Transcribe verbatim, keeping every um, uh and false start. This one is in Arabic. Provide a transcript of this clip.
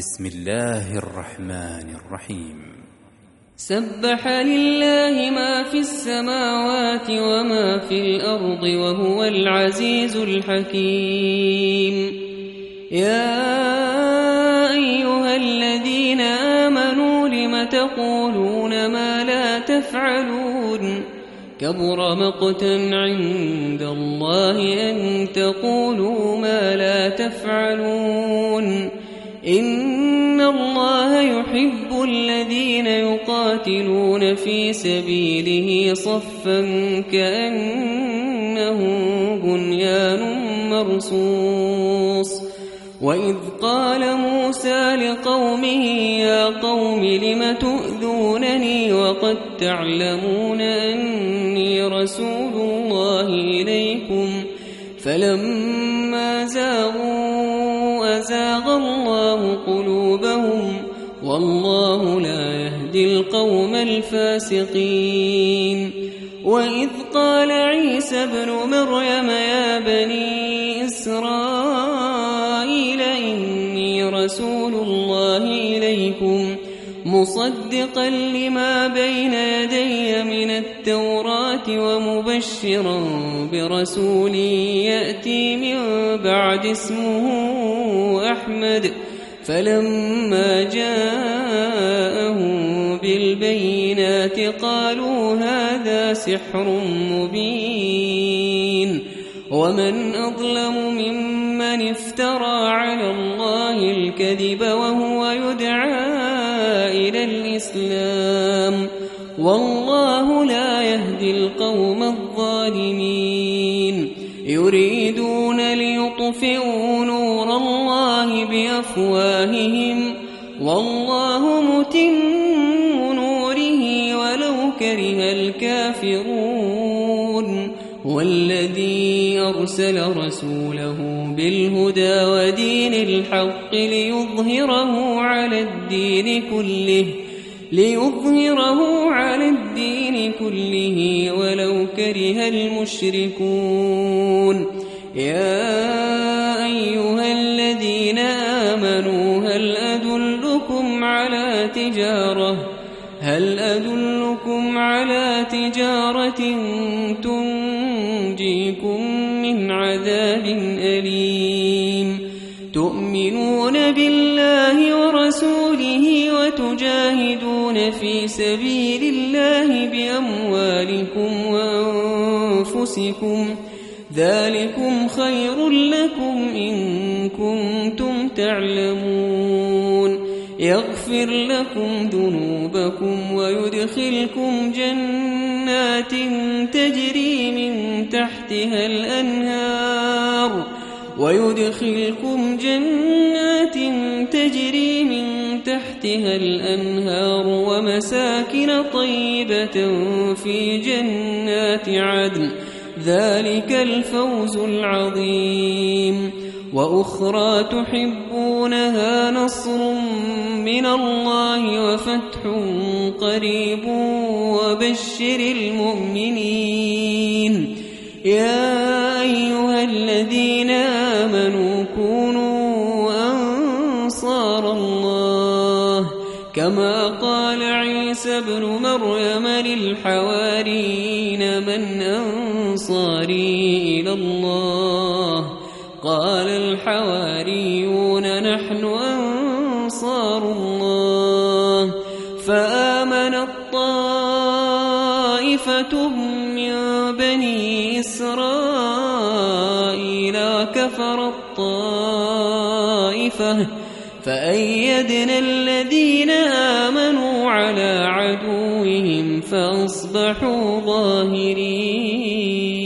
بسم الله الرحمن الرحيم سبح لله ما في السماوات وما في الأرض وهو العزيز الحكيم. يا أيها الذين آمنوا لم تقولون ما لا تفعلون كبر مقتا عند الله أن تقولوا ما لا تفعلون إن الله يحب الذين يقاتلون في سبيله صفا كأنه بنيان مرصوص. وإذ قال موسى لقومه يا قوم لم تؤذونني وقد تعلمون أني رسول الله إليكم فلما زاغوا أزاغ الله قلوبهم والله لا يهدي القوم الفاسقين. وإذ قال عيسى ابن مريم يا بني إسرائيل إني رسول الله إليكم مصدقا لما بين يدي من التوراة ومبشرا برسول يأتي من بعد اسمه أحمد فلما جاءهم بالبينات قالوا هذا سحر مبين. ومن أظلم ممن افترى على الله الكذب وهو يدعى إلى الإسلام والله لا يهدي القوم الظالمين. يريدون ليطفئوا نور الله بأفواههم والله متم نوره ولو كره الكافرون. والذي أرسل رسوله بالهدى ودين الحق ليظهره على الدين كله ليظهره على الدين كله ولو كره المشركون. يا أيها الذين آمنوا هل أدلكم على تجارة هل أدلكم على تجارة تنجيكم من عذاب أليم تؤمنون بالله ورسوله وتجاهدون في سبيل الله بأموالكم وأنفسكم ذلكم خير لكم إن كنتم تعلمون. يغفر لكم ذنوبكم ويدخلكم جنات تجري من تحتها الأنهار ويدخلكم جنات تجري من تحتها الأنهار ومساكن طيبة في جنات عدن ذلك الفوز العظيم. وأخرى تحبونها نصر من الله وفتح قريب وبشر المؤمنين. يا أيها الذين آمنوا كونوا أنصار الله كما قال عيسى ابن مريم للحواريين من أنصاري إلى الله قال الحواريون نحن أنصار الله. فآمنت طائفة من بني إسرائيل وكفرت طائفة فأيدنا الذين آمنوا على عدوهم فأصبحوا ظاهرين.